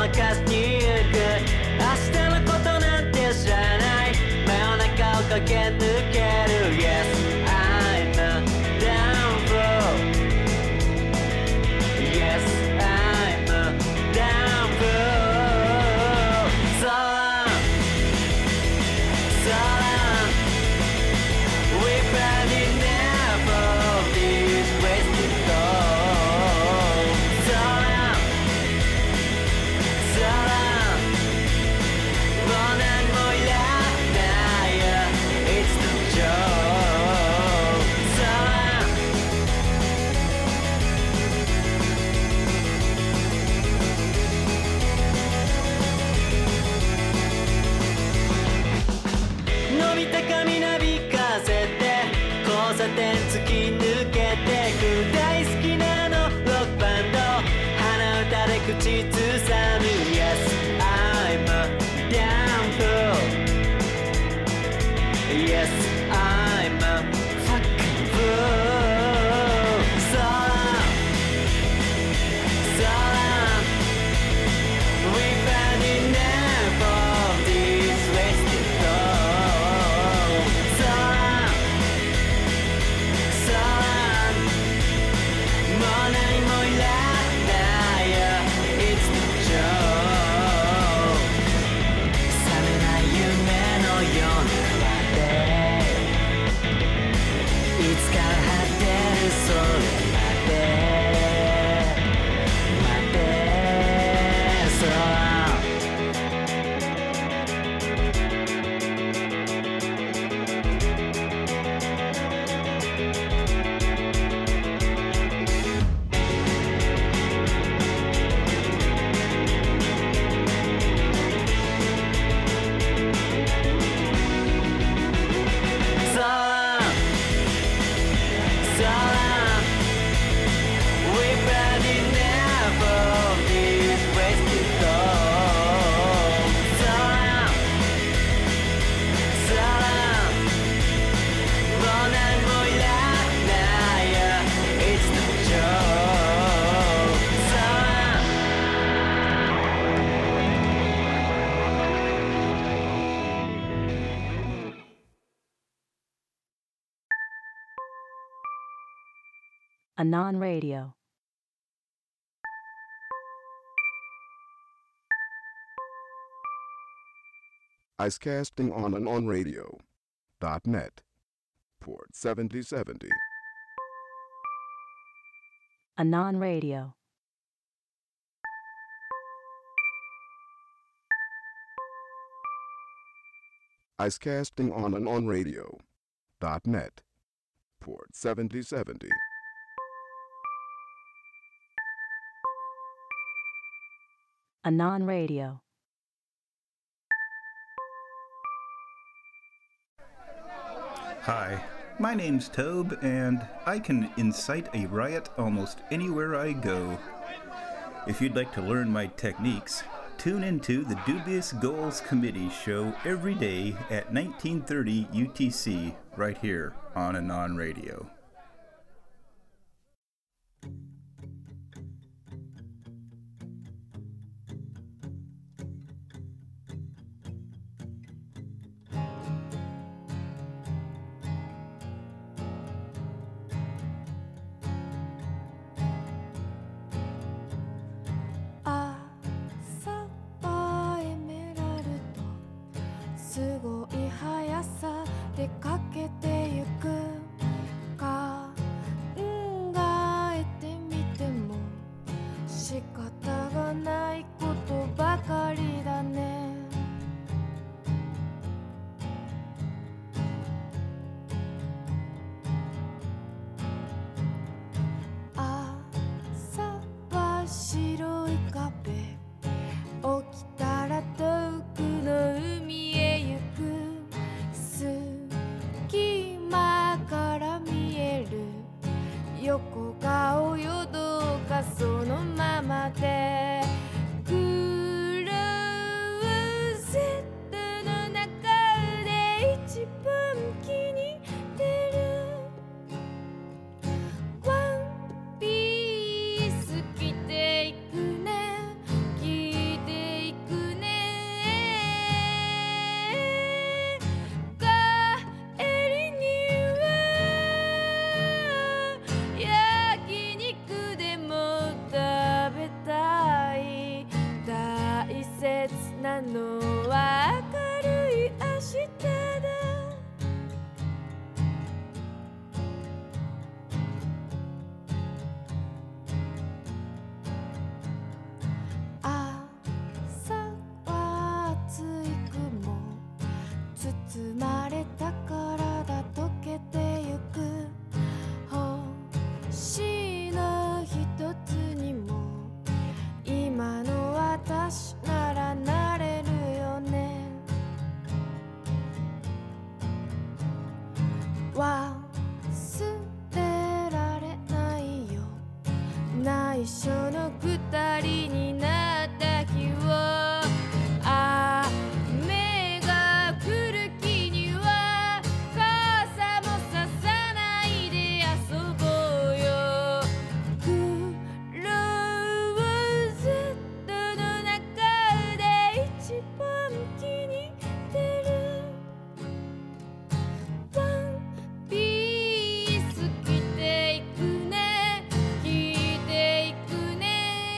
かすに行く明日のことなんて知らない真夜中を駆け抜ける Yes, I'm down for Yes, I'm down for So long, so long We've had enough of these wasted thoughts So long, so long もう何もいらないよ It's the joke So long伸びた髪なびかせて交差点突き抜けてく大好きなあのロックバンド鼻歌で口ずさむ Yes, I'm down for Yes, I'm fucking fool So long, so long We've had enough of these wasted thoughts So long, so long もう何もいらないよ It's the joke 覚めない夢のような川でいつから果てるそれまで待ってSo long So long, so long We've had enough of these wasted thoughts So long, so long もう何もいらないよ It's the joke So long Anon Radio. Icecasting on and on radio.net. Port 7070. Anon Radio. Icecasting on and on radio.net. Port 7070. Anon Radio. Hi, my name's Tobe, and I can incite a riot almost anywhere I go. If you'd like to learn my techniques, tune into the Dubious Goals Committee show every day at 1930 UTC right here on Anon Radio. 忘れられないよ内緒の二人になった日を雨が降る日には傘もささないで遊ぼうよクローゼットの中で一番気に入ってるワンピース着ていくね着ていくね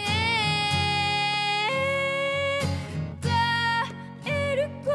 帰る頃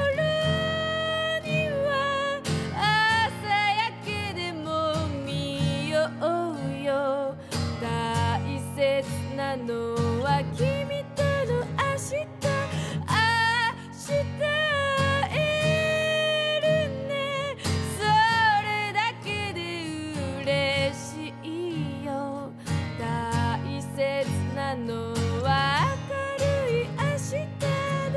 には朝焼けでも見ようよ大切なのは君との明日明日会えるねそれだけで嬉しいよ大切なのは明るい明日だ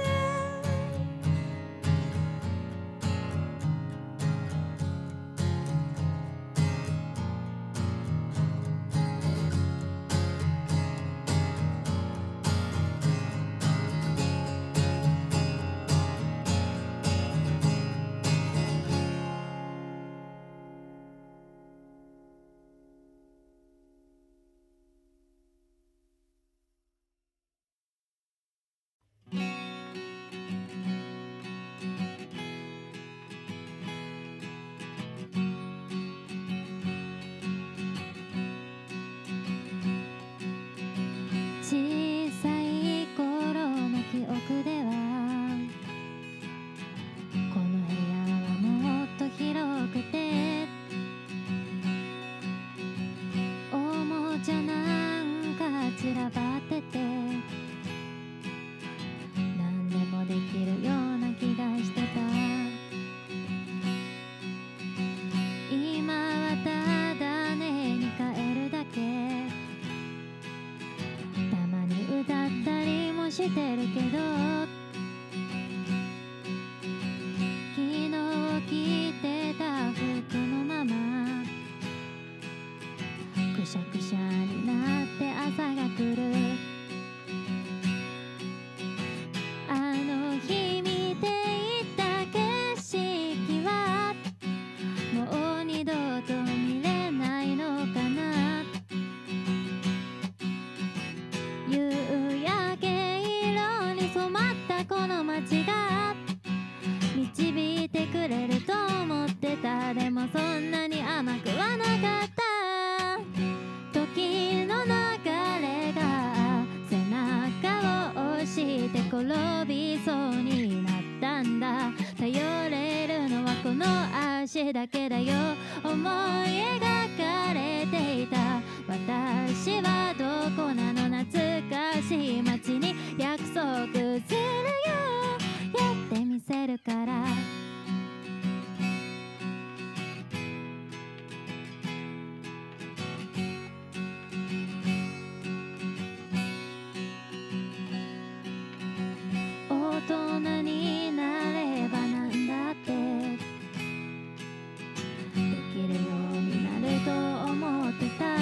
小さい頃の記憶ではこの部屋はもっと広くておもちゃなんか散らばってて何でもできるような気がしてた今はただ寝に帰るだけたまに歌ったりもしてるけど昨日着てた服のままくしゃくしゃになって朝が来るあの日見ていた景色はもう二度と見れないのかな夕焼け色に染まったこの街が導いてくれると思ってたでもそんなに甘くはなかった時の流れが背中を押して転びそうになったんだ頼れるのはこの足だけだよ思い描かれていた私はどこなの懐かしい街に約束するよやってみせるから大人になればなんだってできるようになると思ってた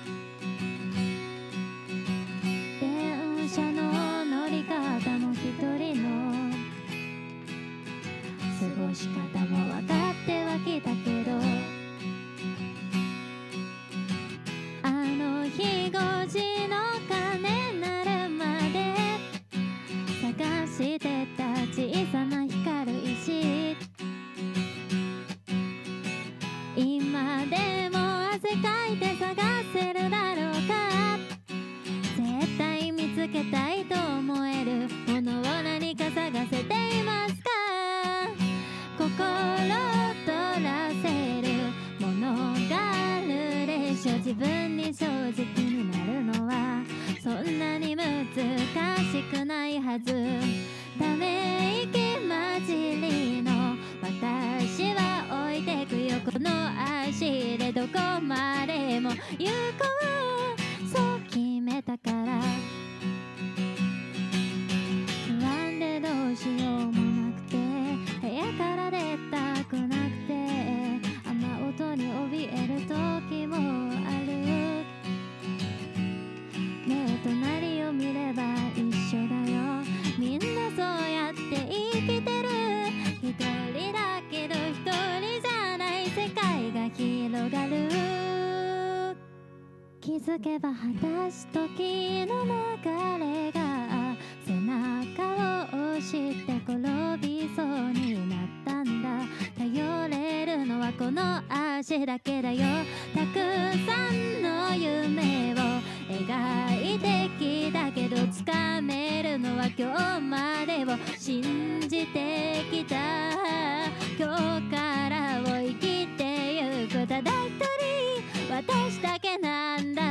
電車の乗り方も一人の過ごし方も分かってはきたけどあの日5時の鐘鳴るまで探してた小さな光る石今でも汗かいて探せるだろうか絶対見つけたいと思えるものを何か探せていますか心取らせるものがあるでしょ自分に正直になるのはそんなに難しくないはずため息混じりの私は置いてくよこの足でどこまでも行こうそう決めたから不安でどうしようもなくて部屋から出たくなくて雨世界が広がる。気づけば果たす時の流れが背中を押して転びそうになったんだ。頼れるのはこの足だけだよ。たくさんの夢を描いてきたけど掴めるのは今日までを信じてきた。今日からを生きてゆくただ一人私だけなんだ。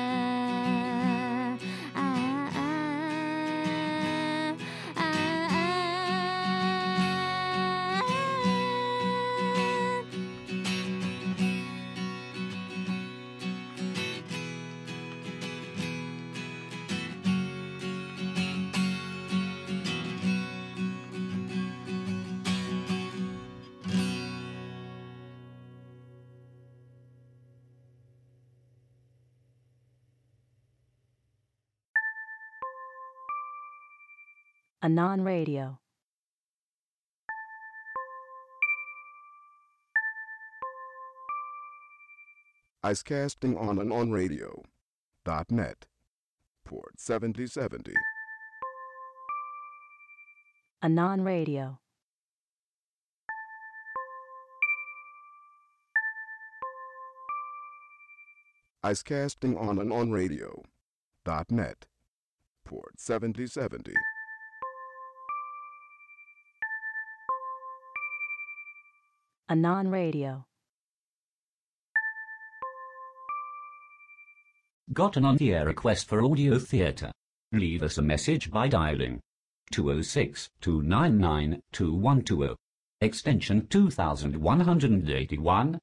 Anon Radio. Icecasting on and on radio.net. Port 7070. Anon Radio. Icecasting on and on radio.net. Port 7070. Anon Radio. Got an on-the-air request for audio theatre? Leave us a message by dialing 206-299-2120, extension 2181.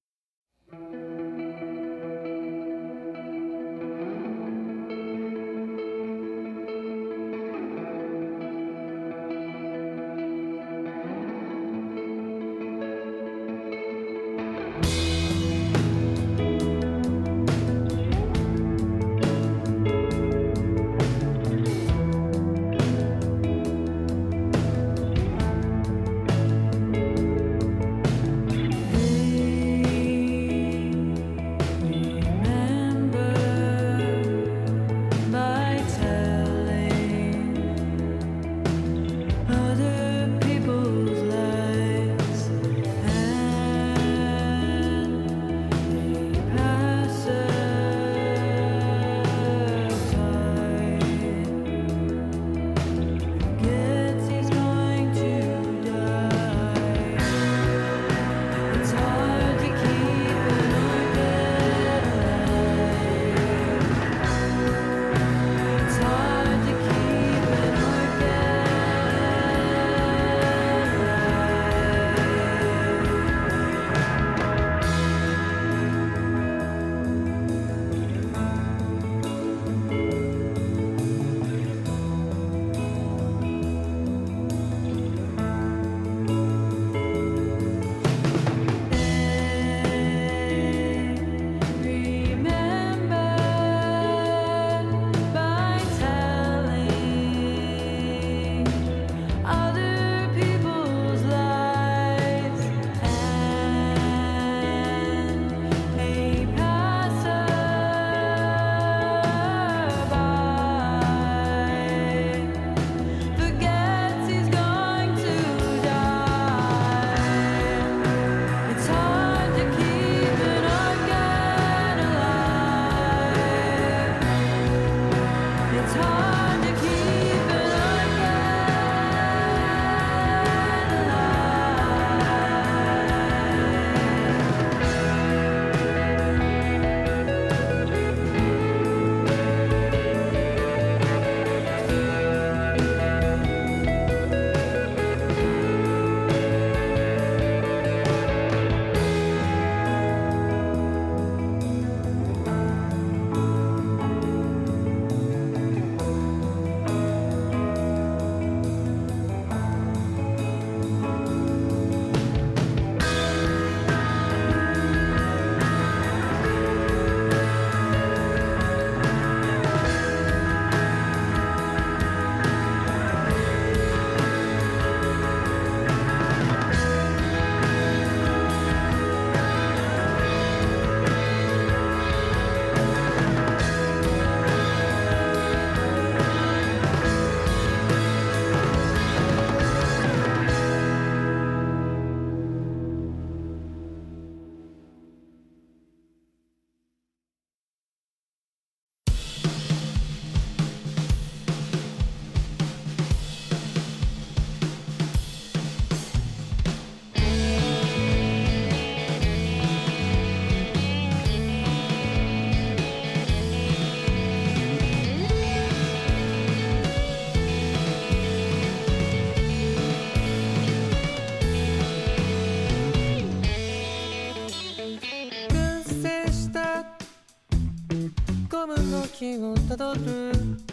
ゴムの木をたどる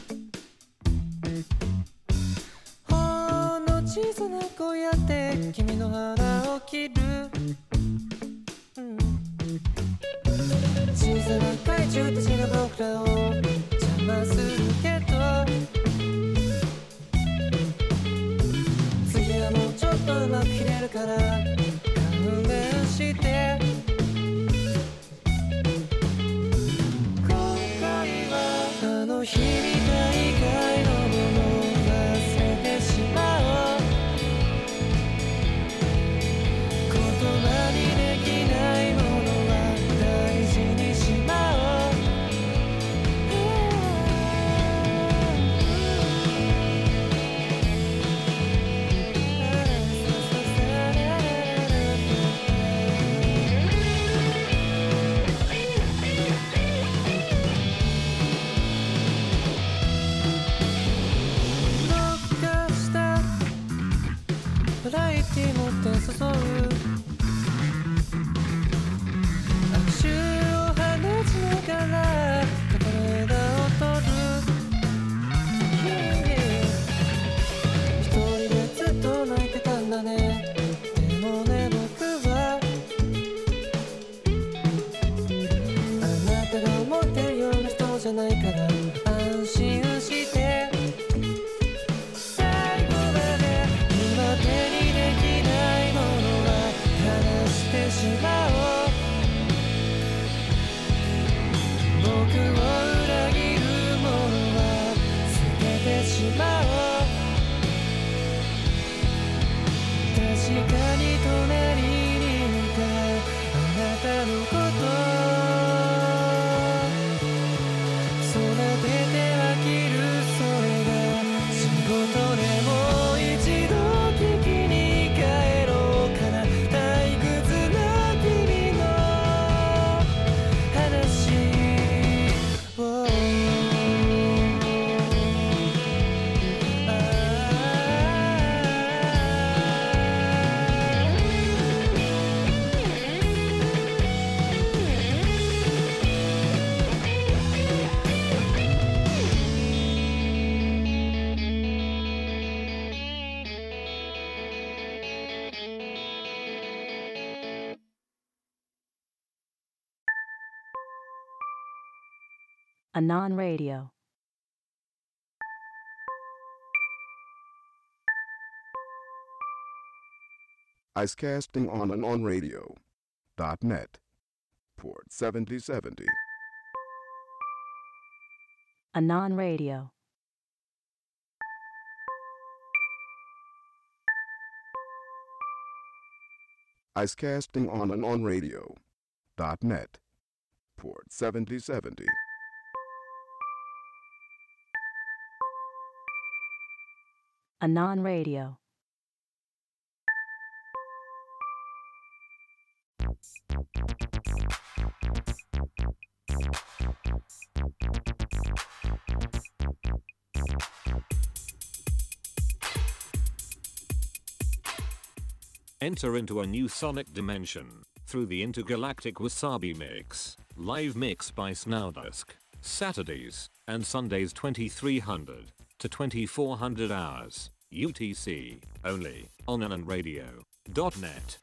ほんの小さな小屋で君の腹を切る、小さな怪獣たちが僕らを邪魔するけど、次はもうちょっとうまく切れるから勘弁して。今回はあの日みたい以外のものを忘れてしまおう。言葉にできないものは大事にしまおう。どっかしたバラエティ持って誘う握手を放ちながら肩の枝を取る、一人でずっと泣いてたんだね。でもね僕はあなたが思ってるような人じゃないから安心して最後まで今手にできないものは離してしまおう。僕を裏切るものは捨ててしまおう。確かに隣にいたあなたのこと育てては切る、それが仕事でもう一度聞きに帰ろうかな。退屈な君の話を Anon Radio. Icecasting on and on radio.net. Port 7070. Anon Radio. Icecasting on and on radio.net. Port 7070. Anon Radio. Enter into a new sonic dimension through the intergalactic Wasabi Mix. Live mix by Snowdusk. Saturdays and Sundays 2300 to 2400 hours UTC only on anonradio.net.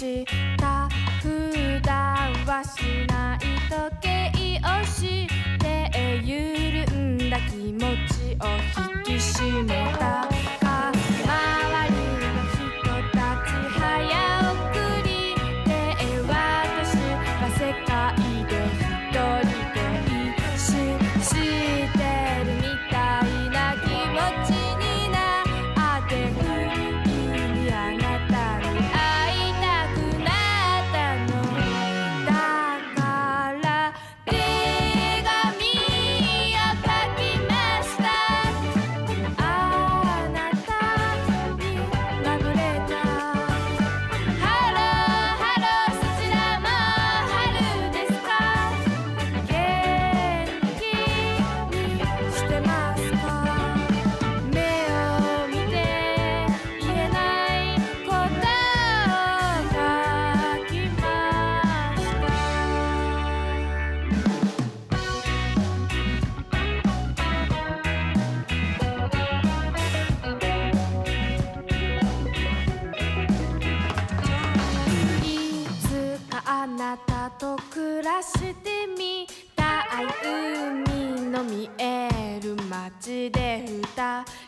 した普段はしない時計をして緩んだ気持ちを引き締めたか周りの人たち早送りで私が世界で一人で一周してるみたいな気持ちになって不意にあなたに会いたくなったのだから手紙を書きましたあなたにラブレターハローハローそちらも春ですか元気にしてますか目を見て言えないことを書きましたいつかあなたと暮らしてみたい海の見える街で二